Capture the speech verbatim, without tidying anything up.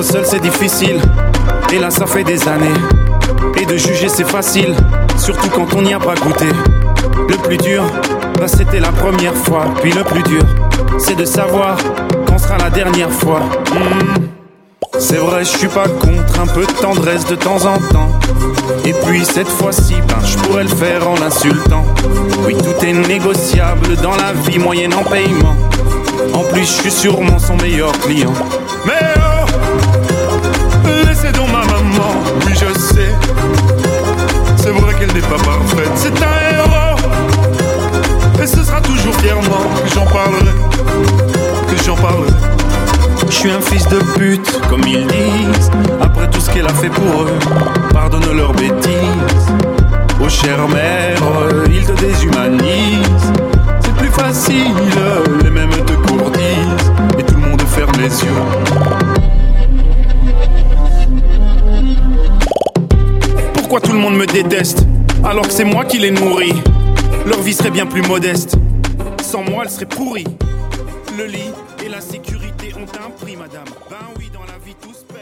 seul c'est difficile, et là ça fait des années. Et de juger c'est facile, surtout quand on n'y a pas goûté. Le plus dur, bah c'était la première fois. Puis le plus dur, c'est de savoir quand sera la dernière fois. mmh. C'est vrai, je suis pas contre un peu de tendresse de temps en temps. Et puis cette fois-ci, ben je pourrais le faire en l'insultant. Oui, tout est négociable dans la vie moyennant paiement. En plus, je suis sûrement son meilleur client. Mais oh, laissez donc ma maman, oui je sais. C'est vrai qu'elle n'est pas parfaite, c'est un héros. Et ce sera toujours fièrement que j'en parlerai, que j'en parlerai. Je suis un fils de pute, comme ils disent. Après tout ce qu'elle a fait pour eux, pardonne leurs bêtises. Oh chère mère, ils te déshumanisent. C'est plus facile, les mêmes te courtisent. Et tout le monde ferme les yeux. Pourquoi tout le monde me déteste, alors que c'est moi qui les nourris? Leur vie serait bien plus modeste. Sans moi, elle serait pourrie. Le lit et la sécurité ont un prix, madame. Ben oui, dans la vie, tous